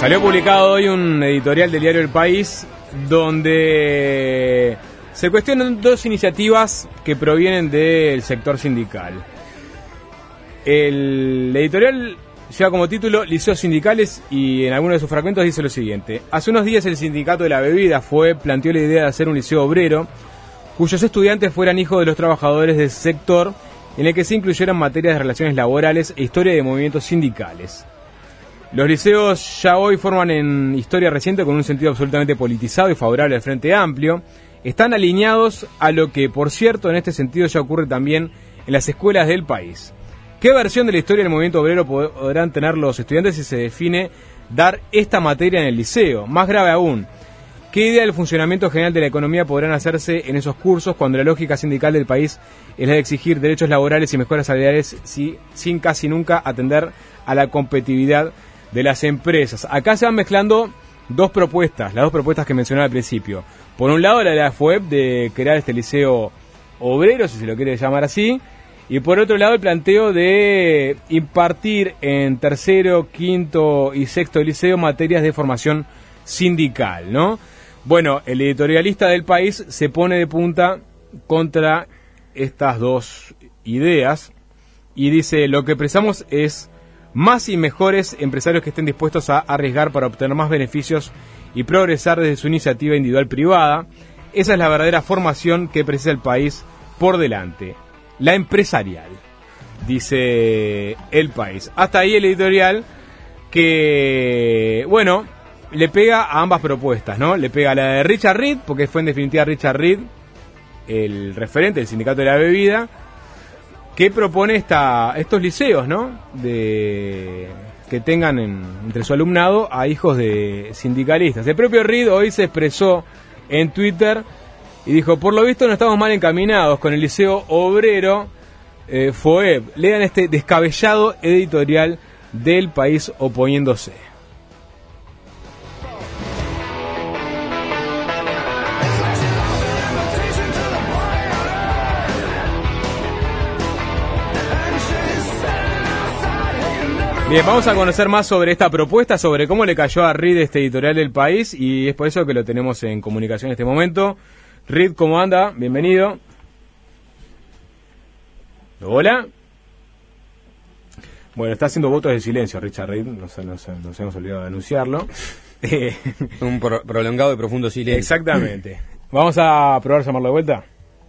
Salió publicado hoy un editorial del diario El País donde se cuestionan dos iniciativas que provienen del sector sindical. El editorial lleva como título Liceos Sindicales y en algunos de sus fragmentos dice lo siguiente: hace unos días el sindicato de la bebida planteó la idea de hacer un liceo obrero cuyos estudiantes fueran hijos de los trabajadores del sector, en el que se incluyeran materias de relaciones laborales e historia de movimientos sindicales. Los liceos ya hoy forman en historia reciente con un sentido absolutamente politizado y favorable al Frente Amplio. Están alineados a lo que, por cierto, en este sentido ya ocurre también en las escuelas del país. ¿Qué versión de la historia del movimiento obrero podrán tener los estudiantes si se define dar esta materia en el liceo? Más grave aún, ¿qué idea del funcionamiento general de la economía podrán hacerse en esos cursos cuando la lógica sindical del país es la de exigir derechos laborales y mejoras salariales sin casi nunca atender a la competitividad de las empresas? Acá se van mezclando dos propuestas, las dos propuestas que mencionaba al principio. Por un lado, la de la FUEP de crear este liceo obrero, si se lo quiere llamar así, y por otro lado el planteo de impartir en tercero, quinto y sexto liceo materias de formación sindical, ¿no? Bueno, el editorialista del País se pone de punta contra estas dos ideas y dice: lo que precisamos es más y mejores empresarios que estén dispuestos a arriesgar para obtener más beneficios y progresar desde su iniciativa individual privada. Esa es la verdadera formación que precisa el país por delante, la empresarial, dice El País. Hasta ahí el editorial que, bueno, le pega a ambas propuestas, ¿no? Le pega a la de Richard Reed, porque fue en definitiva Richard Reed el referente del sindicato de la bebida, que propone estos liceos, ¿no? Que tengan entre su alumnado a hijos de sindicalistas. El propio Reed hoy se expresó en Twitter y dijo: por lo visto no estamos mal encaminados con el liceo obrero FOEB. Lean este descabellado editorial del País oponiéndose. Bien, vamos a conocer más sobre esta propuesta, sobre cómo le cayó a Reed este editorial del País, y es por eso que lo tenemos en comunicación en este momento. Reed, ¿cómo anda? Bienvenido. Hola. Bueno, está haciendo votos de silencio Richard Reed, nos hemos olvidado de anunciarlo. Un prolongado y profundo silencio. Exactamente. Vamos a probar llamarlo de vuelta.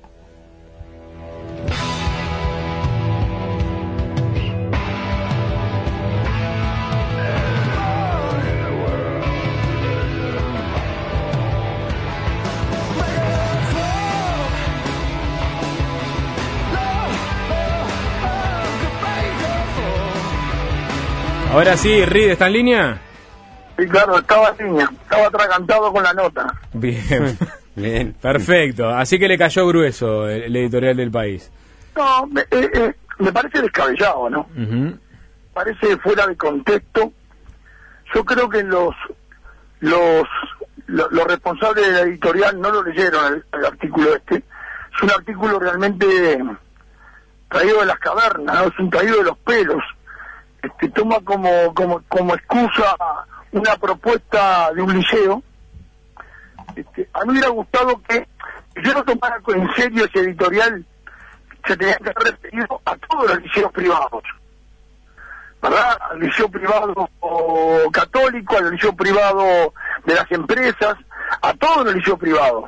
Ahora sí, Reed, ¿está en línea? Sí, claro, estaba en línea, estaba atragantado con la nota. Bien, bien, perfecto. Así que le cayó grueso el editorial del País. No, me parece descabellado, ¿no? Uh-huh. Parece fuera de contexto. Yo creo que los responsables de la editorial no lo leyeron el artículo este. Es un artículo realmente traído de las cavernas, ¿no? Es un traído de los pelos. Toma como excusa una propuesta de un liceo. A mí me hubiera gustado que yo no tomara en serio ese editorial. Se tenía que haber referido a todos los liceos privados, ¿verdad? Al liceo privado católico, al liceo privado de las empresas, a todos los liceos privados.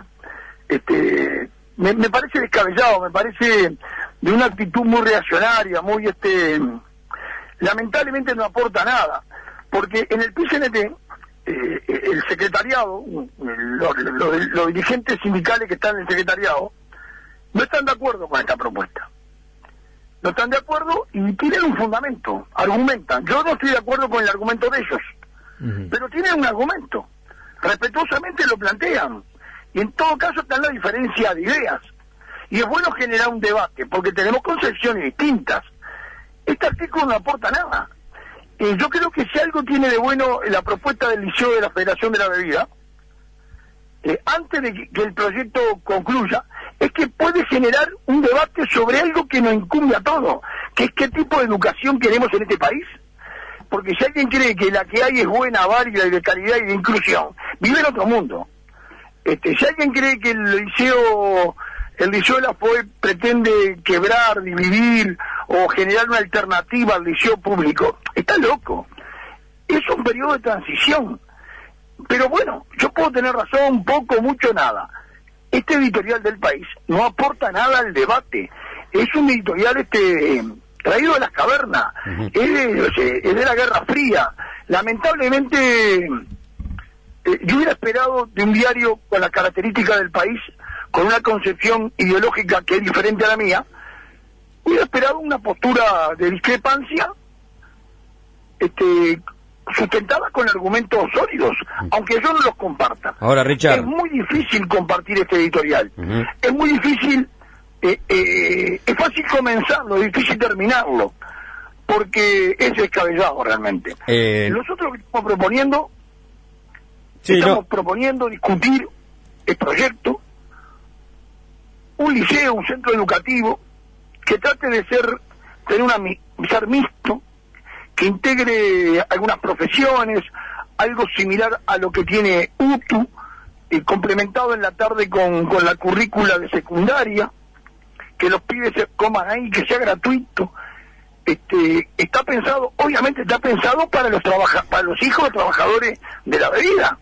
Me parece descabellado, me parece de una actitud muy reaccionaria, muy lamentablemente no aporta nada, porque en el PCNT el secretariado, los dirigentes sindicales que están en el secretariado no están de acuerdo con esta propuesta, no están de acuerdo y tienen un fundamento, argumentan. Yo no estoy de acuerdo con el argumento de ellos, uh-huh, pero tienen un argumento, respetuosamente lo plantean, y en todo caso está la diferencia de ideas, y es bueno generar un debate porque tenemos concepciones distintas. Este artículo no aporta nada. Yo creo que si algo tiene de bueno la propuesta del liceo de la Federación de la Bebida, antes de que el proyecto concluya, es que puede generar un debate sobre algo que nos incumbe a todos, que es qué tipo de educación queremos en este país. Porque si alguien cree que la que hay es buena, válida y de calidad y de inclusión, vive en otro mundo. Si alguien cree que el liceo de la FOE pretende quebrar, dividir o generar una alternativa al liceo público, está loco. Es un periodo de transición. Pero bueno, yo puedo tener razón, poco, mucho, nada. Este editorial del País no aporta nada al debate. Es un editorial traído de las cavernas. Uh-huh. Es de la Guerra Fría. Lamentablemente, yo hubiera esperado de un diario con las características del País, con una concepción ideológica que es diferente a la mía, hubiera esperado una postura de discrepancia, sustentada con argumentos sólidos, aunque yo no los comparta. Ahora, Richard, es muy difícil compartir este editorial. Uh-huh. Es muy difícil, es fácil comenzarlo, es difícil terminarlo, porque es descabellado realmente. Nosotros que estamos proponiendo, proponiendo discutir el proyecto, un liceo, un centro educativo que trate de ser mixto, que integre algunas profesiones, algo similar a lo que tiene UTU, complementado en la tarde con la currícula de secundaria, que los pibes se coman ahí, que sea gratuito. Está pensado, obviamente está pensado para los hijos de trabajadores de la bebida.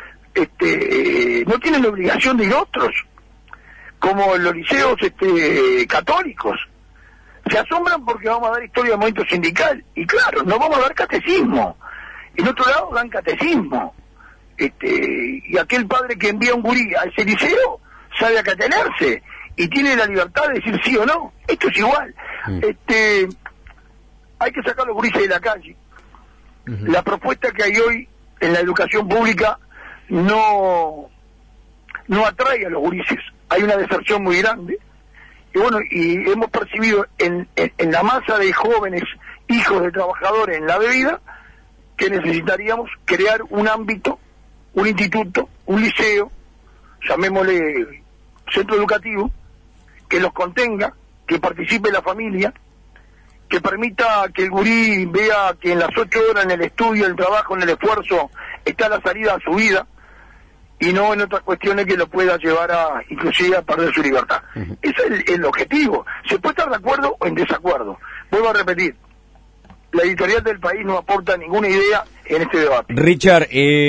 No tienen la obligación de ir otros, como los liceos católicos. Se asombran porque vamos a dar historia del movimiento sindical, y claro, no vamos a dar catecismo. En otro lado dan catecismo. Y aquel padre que envía un gurí a ese liceo sabe a qué atenerse y tiene la libertad de decir sí o no. Esto es igual. Hay que sacar los gurises de la calle. Uh-huh. La propuesta que hay hoy en la educación pública no atrae a los gurises. Hay una deserción muy grande. Y bueno, y hemos percibido en la masa de jóvenes, hijos de trabajadores en la bebida, que necesitaríamos crear un ámbito, un instituto, un liceo, llamémosle centro educativo, que los contenga, que participe la familia, que permita que el gurí vea que en las 8 horas en el estudio, en el trabajo, en el esfuerzo, está la salida a su vida, y no en otras cuestiones que lo pueda llevar inclusive a perder su libertad. Uh-huh. Ese es el objetivo. Se puede estar de acuerdo o en desacuerdo. Vuelvo a repetir, la editorial del País no aporta ninguna idea en este debate. Richard,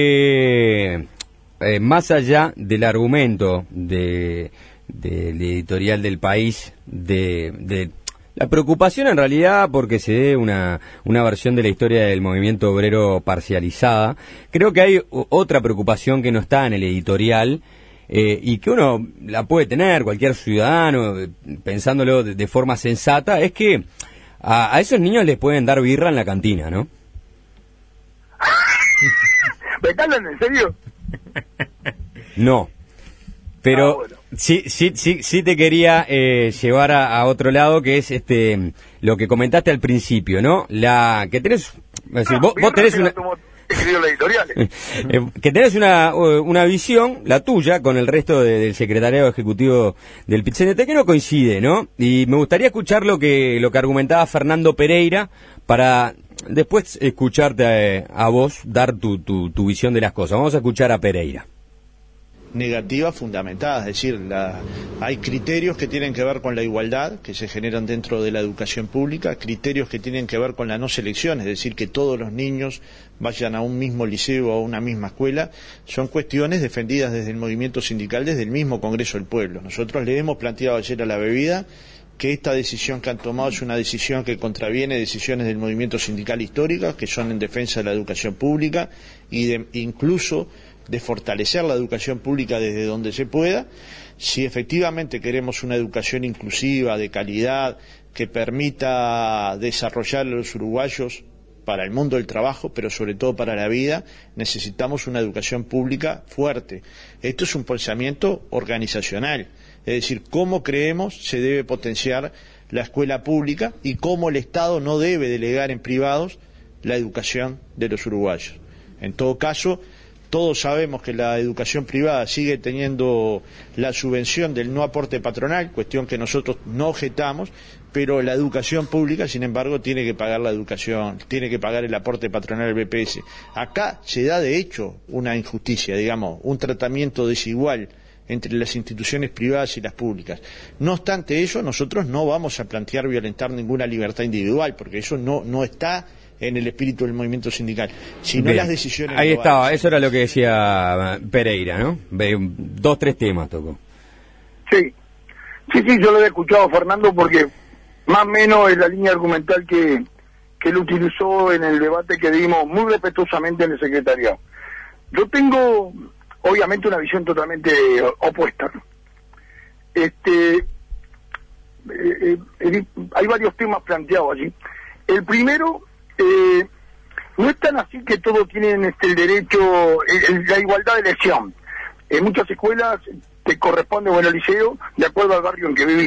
más allá del argumento del editorial del País, de la preocupación en realidad porque se dé una versión de la historia del movimiento obrero parcializada, creo que hay otra preocupación que no está en el editorial y que uno la puede tener, cualquier ciudadano, pensándolo de forma sensata, es que a esos niños les pueden dar birra en la cantina, ¿no? ¿Me están hablando en serio? No. Pero bueno. Sí te quería llevar a otro lado, que es lo que comentaste al principio, ¿no? Que tenés, es decir, vos tenés una que tenés una visión, la tuya, con el resto del secretariado ejecutivo del PIT-CNT, que no coincide, ¿no? Y me gustaría escuchar lo que argumentaba Fernando Pereira para después escucharte a vos dar tu visión de las cosas. Vamos a escuchar a Pereira. Negativa fundamentada, es decir, hay criterios que tienen que ver con la igualdad que se generan dentro de la educación pública, criterios que tienen que ver con la no selección, es decir, que todos los niños vayan a un mismo liceo o a una misma escuela, son cuestiones defendidas desde el movimiento sindical, desde el mismo Congreso del Pueblo. Nosotros le hemos planteado ayer a la bebida que esta decisión que han tomado es una decisión que contraviene decisiones del movimiento sindical histórico, que son en defensa de la educación pública y incluso de fortalecer la educación pública desde donde se pueda. Si efectivamente queremos una educación inclusiva, de calidad, que permita desarrollar a los uruguayos para el mundo del trabajo, pero sobre todo para la vida, necesitamos una educación pública fuerte. Esto es un pensamiento organizacional, es decir, cómo creemos se debe potenciar la escuela pública y cómo el Estado no debe delegar en privados la educación de los uruguayos. En todo caso, Todos sabemos que la educación privada sigue teniendo la subvención del no aporte patronal, cuestión que nosotros no objetamos, pero la educación pública, sin embargo, tiene que pagar la educación, tiene que pagar el aporte patronal del BPS. Acá se da de hecho una injusticia, digamos, un tratamiento desigual entre las instituciones privadas y las públicas. No obstante ello, nosotros no vamos a plantear violentar ninguna libertad individual, porque eso no está en el espíritu del movimiento sindical, sino las decisiones ahí globales. estaba, eso era lo que decía Pereira, ¿no? 2, 3 temas tocó. Sí, yo lo he escuchado, Fernando, porque más o menos es la línea argumental que él utilizó en el debate que dimos muy respetuosamente en el secretariado. Yo tengo, obviamente, una visión totalmente opuesta. Hay varios temas planteados allí. El primero, no es tan así que todos tienen el derecho, la igualdad de elección. En muchas escuelas te corresponde o en el liceo de acuerdo al barrio en que vivís.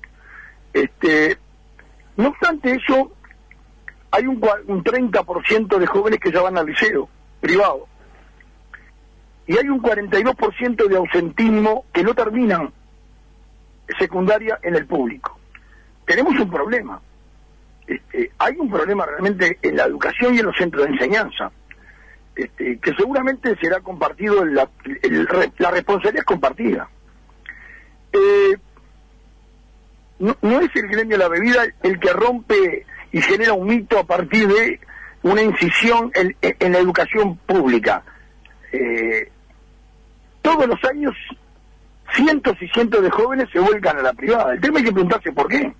No obstante eso, hay un 30% de jóvenes que ya van al liceo privado y hay un 42% de ausentismo que no terminan secundaria en el público. Tenemos un problema. Hay un problema realmente en la educación y en los centros de enseñanza, que seguramente será compartido, la responsabilidad es compartida. No es el gremio de la bebida el que rompe y genera un mito a partir de una incisión en la educación pública. Todos los años cientos y cientos de jóvenes se vuelcan a la privada. El tema hay que preguntarse por qué.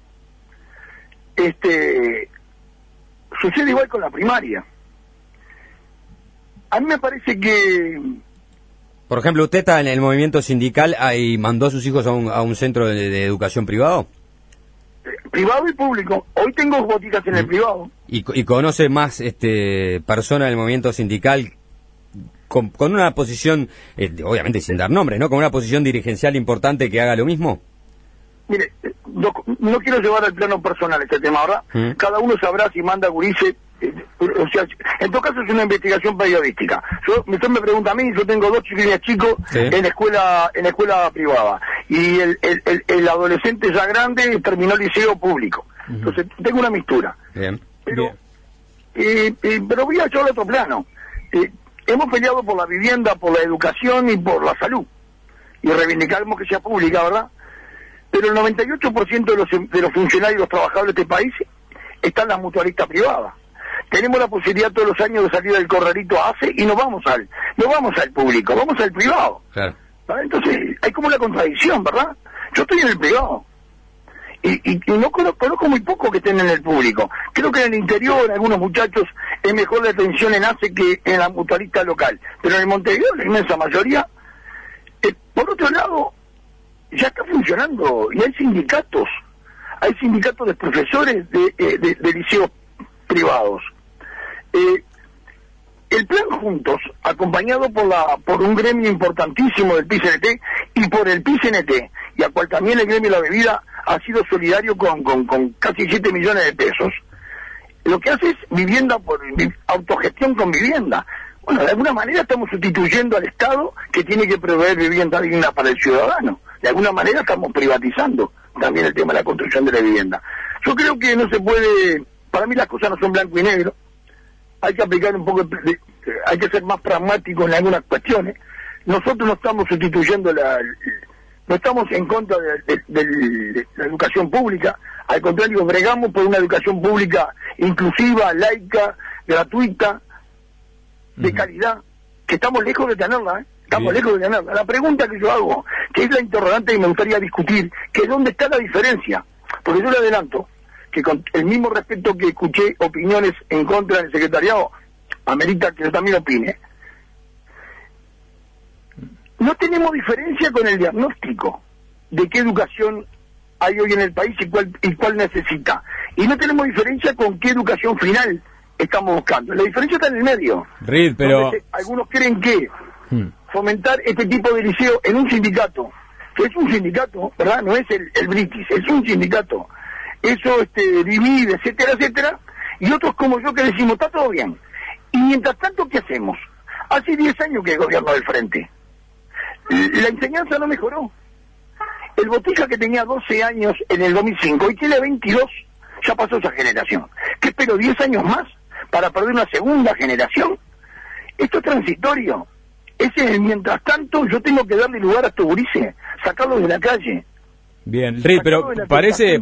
Sucede igual con la primaria. A mí me parece que... Por ejemplo, ¿usted está en el movimiento sindical y mandó a sus hijos a un centro de educación privado? Privado y público. Hoy tengo boticas en el privado. ¿Y conoce más personas del movimiento sindical con una posición, obviamente sin dar nombres, ¿no? Con una posición dirigencial importante que haga lo mismo? Mire, no quiero llevar al plano personal este tema, ¿verdad? Cada uno sabrá si manda gurises. O sea, en todo caso es una investigación periodística. Usted me pregunta a mí, yo tengo 2 chiquilines chicos en escuela privada y el adolescente ya grande terminó el liceo público. Entonces tengo una mistura. Bien. Pero voy a llevar a otro plano. Hemos peleado por la vivienda, por la educación y por la salud y reivindicamos que sea pública, ¿verdad? Pero el 98% de los funcionarios y los trabajadores de este país están en las mutualistas privadas. Tenemos la posibilidad todos los años de salir del corralito ACE y no vamos al público, vamos al privado. Claro. Entonces hay como una contradicción, ¿verdad? Yo estoy en el privado y no conozco muy poco que estén en el público. Creo que en el interior algunos muchachos es mejor la atención en ACE que en la mutualista local, pero en el Montevideo la inmensa mayoría. Por otro lado, ya está funcionando y hay sindicatos de profesores de liceos privados. El plan Juntos, acompañado por un gremio importantísimo del PICNT y por el PICNT, y a cual también el gremio de la bebida ha sido solidario con casi 7 millones de pesos, lo que hace es vivienda por autogestión con vivienda. Bueno, de alguna manera estamos sustituyendo al Estado que tiene que proveer vivienda digna para el ciudadano. De alguna manera estamos privatizando también el tema de la construcción de la vivienda. Yo creo que no se puede, para mí las cosas no son blanco y negro, hay que aplicar un poco, hay que ser más pragmáticos en algunas cuestiones. Nosotros no estamos sustituyendo no estamos en contra de la educación pública, al contrario, bregamos por una educación pública inclusiva, laica, gratuita, de calidad, que estamos lejos de tenerla, Estamos lejos de ganar. La pregunta que yo hago, que es la interrogante que me gustaría discutir, que es dónde está la diferencia. Porque yo le adelanto que con el mismo respeto que escuché opiniones en contra del secretariado, amerita que yo también opine. No tenemos diferencia con el diagnóstico de qué educación hay hoy en el país y cuál necesita. Y no tenemos diferencia con qué educación final estamos buscando. La diferencia está en el medio. Reed, pero... Algunos creen que fomentar este tipo de liceo en un sindicato, que es un sindicato, ¿verdad? No es el British, es un sindicato. Eso divide, etcétera, etcétera. Y otros como yo que decimos, está todo bien. Y mientras tanto, ¿qué hacemos? Hace 10 años que es gobierno del Frente. La enseñanza no mejoró. El Botija, que tenía 12 años en el 2005 y tiene 22, ya pasó esa generación. ¿Qué espero, 10 años más para perder una segunda generación? Esto es transitorio. Ese es el mientras tanto. Yo tengo que darle lugar a estos gurises, sacarlos de la calle. Bien, Reed, pero parecería...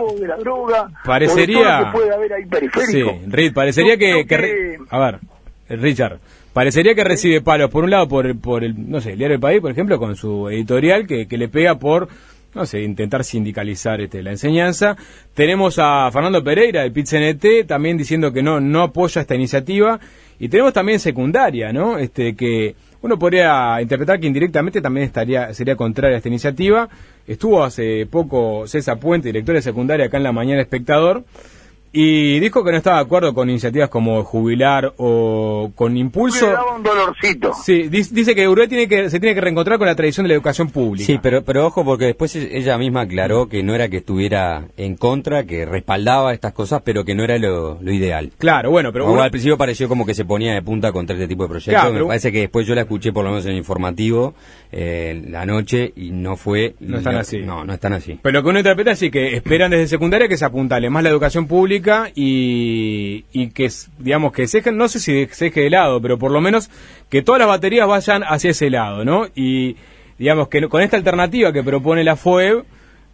Sí, Reed, parecería que... A ver, Richard, parecería que recibe palos, por un lado, por el, no sé, el Diario del País, por ejemplo, con su editorial, que le pega por, no sé, intentar sindicalizar la enseñanza. Tenemos a Fernando Pereira, del PIT-CNT, también diciendo que no apoya esta iniciativa. Y tenemos también secundaria, ¿no? Que uno podría interpretar que indirectamente también sería contraria a esta iniciativa. Estuvo hace poco César Puente, director de secundaria, acá en La Mañana Espectador, y dijo que no estaba de acuerdo con iniciativas como Jubilar o con Impulso. Me daba un dolorcito. Sí, dice que Uruguay se tiene que reencontrar con la tradición de la educación pública. Sí, pero ojo, porque después ella misma aclaró que no era que estuviera en contra, que respaldaba estas cosas, pero que no era lo ideal. Claro, bueno, pero... Al principio pareció como que se ponía de punta contra este tipo de proyectos. Claro, me parece que después yo la escuché por lo menos en el informativo la noche y no fue... No están así. No están así. Pero lo que uno interpreta es que esperan desde secundaria que se apuntale más la educación pública y que, digamos, que se dejen, no sé si se deje de lado, pero por lo menos que todas las baterías vayan hacia ese lado, ¿no? Y digamos que con esta alternativa que propone la FUEB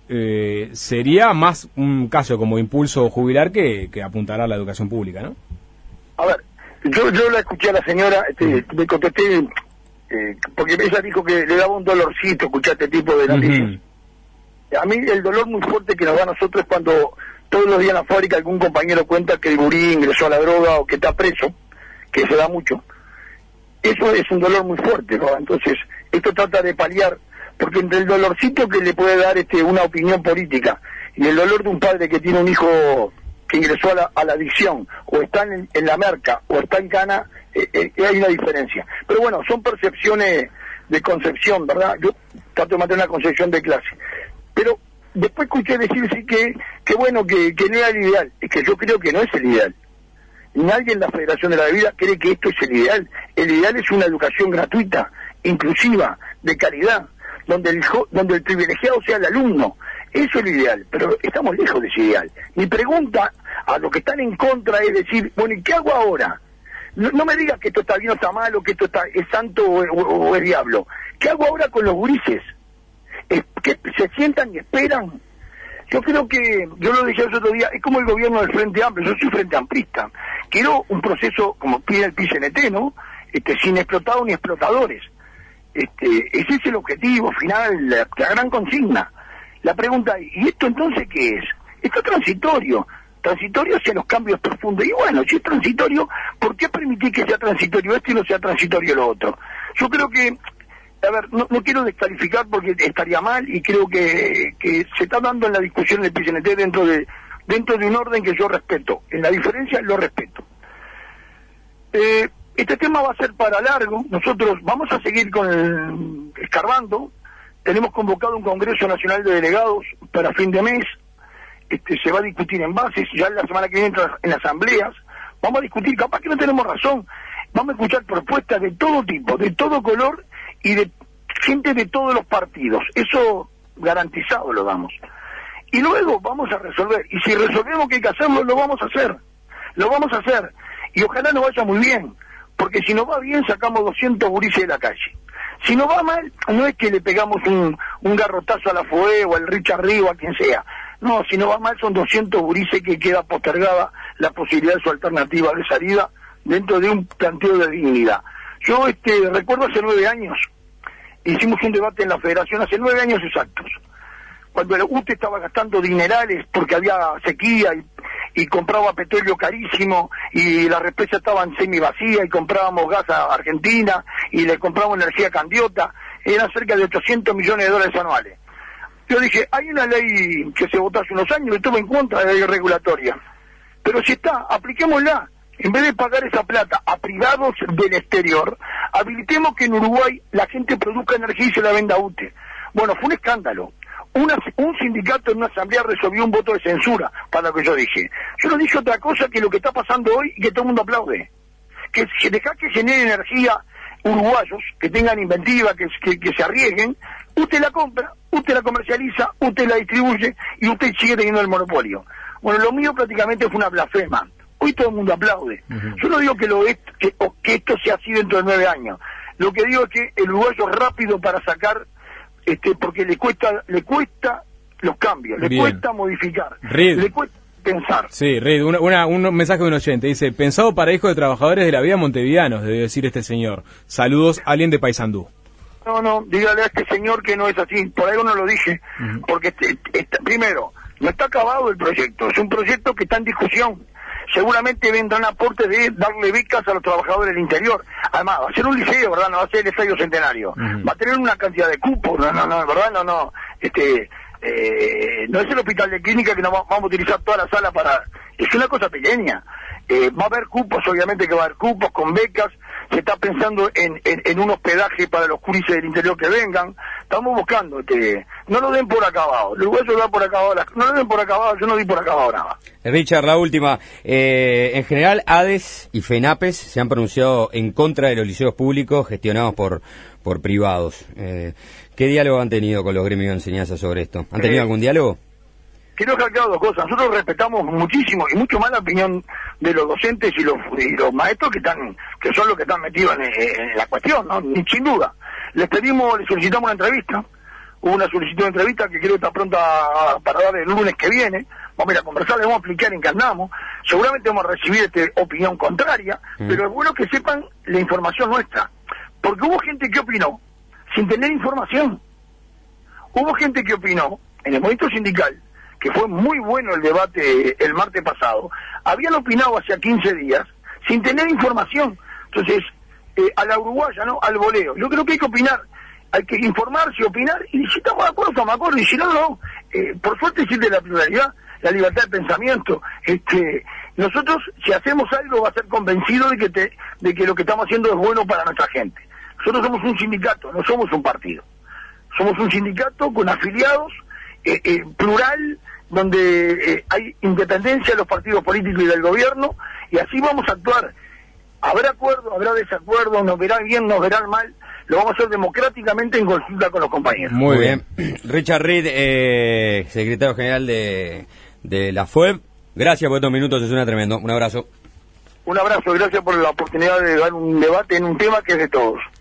sería más un caso como Impulso o Jubilar que apuntará a la educación pública, ¿no? A ver, yo la escuché a la señora, me contesté, porque ella dijo que le daba un dolorcito escuchar este tipo de noticias. A mí el dolor muy fuerte que nos da a nosotros es cuando todos los días en la fábrica algún compañero cuenta que el gurí ingresó a la droga o que está preso, que se da mucho. Eso es un dolor muy fuerte, ¿no? Entonces, esto trata de paliar, porque entre el dolorcito que le puede dar una opinión política y el dolor de un padre que tiene un hijo que ingresó a la adicción, o está en la merca, o está en cana, hay una diferencia. Pero bueno, son percepciones de concepción, ¿verdad? Yo trato de mantener una concepción de clase. Pero después escuché decirse que bueno, que no era el ideal. Es que yo creo que no es el ideal. Nadie en la Federación de la Bebida cree que esto es el ideal. El ideal es una educación gratuita, inclusiva, de calidad, donde el privilegiado sea el alumno. Eso es lo ideal, pero estamos lejos de ese ideal. Mi pregunta a los que están en contra es decir, bueno, ¿y qué hago ahora? No me digas que esto está bien o está mal, o que esto es santo o es diablo. ¿Qué hago ahora con los gurises? ¿Que se sientan y esperan? Yo creo que, yo lo decía el otro día, es como el gobierno del Frente Amplio. Yo soy Frente Amplista. Quiero un proceso, como pide el PIT-CNT, ¿no? Sin explotados ni explotadores. Ese es el objetivo final, la gran consigna. La pregunta es, ¿y esto entonces qué es? Esto es transitorio hacia los cambios profundos. Y bueno, si es transitorio, ¿por qué permitir que sea transitorio esto y no sea transitorio lo otro? Yo creo que, a ver, no quiero descalificar porque estaría mal, y creo que se está dando en la discusión del PIT-CNT dentro de un orden que yo respeto. En la diferencia lo respeto. Este tema va a ser para largo. Nosotros vamos a seguir escarbando. Tenemos convocado un Congreso Nacional de Delegados para fin de mes. Se va a discutir en bases, ya la semana que viene en asambleas. Vamos a discutir, capaz que no tenemos razón. Vamos a escuchar propuestas de todo tipo, de todo color y de gente de todos los partidos. Eso garantizado lo damos. Y luego vamos a resolver. Y si resolvemos que hay que hacerlo, lo vamos a hacer. Lo vamos a hacer. Y ojalá nos vaya muy bien. Porque si nos va bien, sacamos 200 gurises de la calle. Si nos va mal, no es que le pegamos un garrotazo a la FUE o al Richard Río o a quien sea. No, si nos va mal son 200 gurises que queda postergada la posibilidad de su alternativa de salida dentro de un planteo de dignidad. Yo recuerdo hace 9 años, hicimos un debate en la Federación, hace 9 años exactos, cuando el UTE estaba gastando dinerales porque había sequía y compraba petróleo carísimo y las represas estaban semivacías y comprábamos gas a Argentina y le comprábamos energía Candiota, eran cerca de $800 millones anuales. Yo dije, hay una ley que se votó hace unos años, estuve en contra de la ley regulatoria, pero si está, apliquémosla. En vez de pagar esa plata a privados del exterior, habilitemos que en Uruguay la gente produzca energía y se la venda a UTE. Bueno, fue un escándalo. Un sindicato en una asamblea resolvió un voto de censura para lo que yo dije. Yo no dije otra cosa que lo que está pasando hoy y que todo el mundo aplaude. Que dejar que genere energía uruguayos que tengan inventiva, que se arriesguen, usted la compra, usted la comercializa, usted la distribuye y usted sigue teniendo el monopolio. Bueno, lo mío prácticamente fue una blasfema. Hoy todo el mundo aplaude. Yo no digo que esto sea así dentro de 9 años. Lo que digo es que el uruguayo es rápido para sacar, porque le cuesta los cambios, le cuesta modificar, le cuesta pensar. Sí, Reid, un mensaje de un oyente, dice, pensado para hijos de trabajadores de la vida montevideanos, debe decir este señor. Saludos, alguien de Paysandú. No, dígale a este señor que no es así, por algo no lo dije, porque primero, no está acabado el proyecto, es un proyecto que está en discusión. Seguramente vendrán aportes de darle becas a los trabajadores del interior. Además, va a ser un liceo, ¿verdad? No va a ser el Estadio Centenario. Va a tener una cantidad de cupos, ¿verdad? No es el hospital de clínica que no vamos a utilizar toda la sala para... Es una cosa pequeña. Va a haber cupos, obviamente que va a haber cupos con becas. Se está pensando en un hospedaje para los curises del interior que vengan. Estamos buscando, no lo den por acabado. Los uruguayos lo dan por acabado. No lo den por acabado, yo no di por acabado nada. Richard, la última. En general, ADES y FENAPES se han pronunciado en contra de los liceos públicos gestionados por privados. ¿Qué diálogo han tenido con los gremios de enseñanza sobre esto? ¿Han tenido algún diálogo? Quiero dejar claro 2 cosas. Nosotros respetamos muchísimo y mucho más la opinión de los docentes y los maestros que son los que están metidos en la cuestión, ¿no? Sin duda. Les solicitamos una entrevista. Hubo una solicitud de entrevista que creo que está pronta para dar el lunes que viene. Vamos a ir a conversar, les vamos a explicar en qué andamos. Seguramente vamos a recibir opinión contraria, pero es bueno que sepan la información nuestra. Porque hubo gente que opinó sin tener información. Hubo gente que opinó en el movimiento sindical, que fue muy bueno el debate el martes pasado, habían opinado hace 15 días sin tener información. Entonces, a la uruguaya, ¿no? Al voleo. Yo creo que hay que opinar, hay que informarse, opinar, y si estamos de acuerdo, estamos de acuerdo, y si no, no. Por suerte existe la pluralidad, la libertad de pensamiento. Nosotros, si hacemos algo, va a ser convencido de que lo que estamos haciendo es bueno para nuestra gente. Nosotros somos un sindicato, no somos un partido. Somos un sindicato con afiliados, plural, donde hay independencia de los partidos políticos y del gobierno, y así vamos a actuar. Habrá acuerdo, habrá desacuerdo, nos verán bien, nos verán mal, lo vamos a hacer democráticamente en consulta con los compañeros. Muy bien. Richard Reid, secretario general de la FUEB, gracias por estos minutos, es una tremendo. Un abrazo. Un abrazo, gracias por la oportunidad de dar un debate en un tema que es de todos.